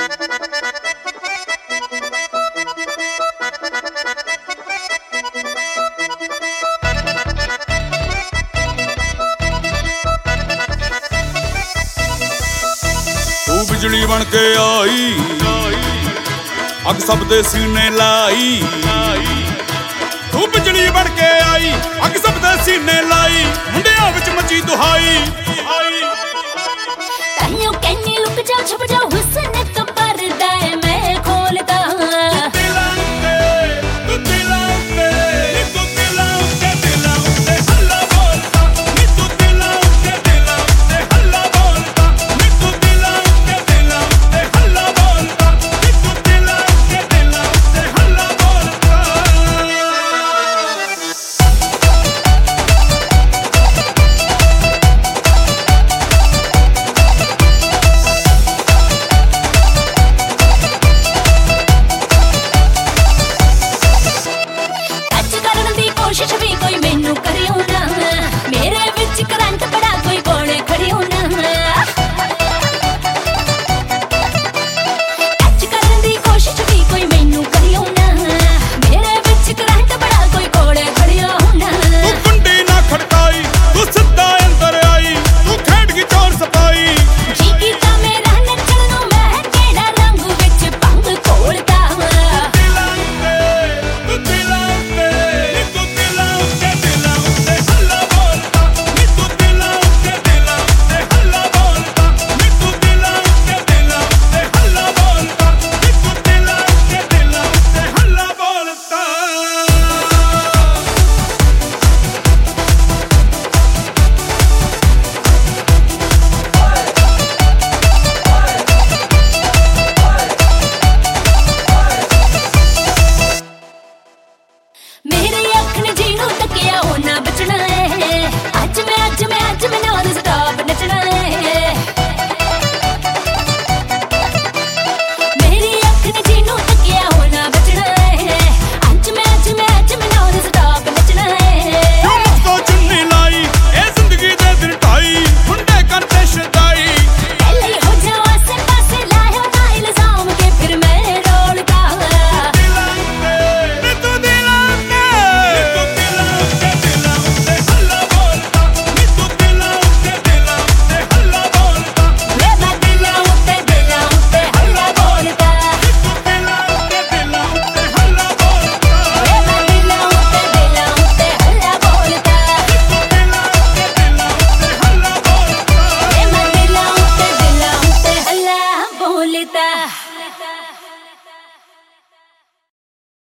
बिजली बन के आई अग सब दे सीने लाई। तू बिजली बन के आई अग सब दे सीने लाई। मुंडिया विच मची दुहाई। ताइयों कहनी लुक जा छुप जा हुस्न तो पर्दा मैं खोलदा। कोशिश भी कोई मैनू करियो ना, मेरे विच करंट बड़ा कोई कोने खड़ियो ना। टच करन दी कोशिश भी कोई मैनू करियो ना, मेरे विच करंट बड़ा कोई कोने खड़ियो ना। तू कुंडी ना खड़काई तू सिद्धा अंदर आई। तू खेड की चोर सपाई। जी कीता मेरा नचण नू मैं केड़ा रंग विच भंग खोलदा। मेरे अख ने जीनू तकिया होना बचना है। अज मैं नॉन स्टॉप नचना है। मेरी अख ने जीनू तकिया होना बचना है। अज मैं नॉन स्टॉप नचना है। क्यों मुझको चुन्नी लाई ए जिंदगी दे दिन ढाई। मुंडे करते शदाई पहले हो जाओ आसे पासे लायो ना इल्जाम के फिर मैं रोलदा। बोलता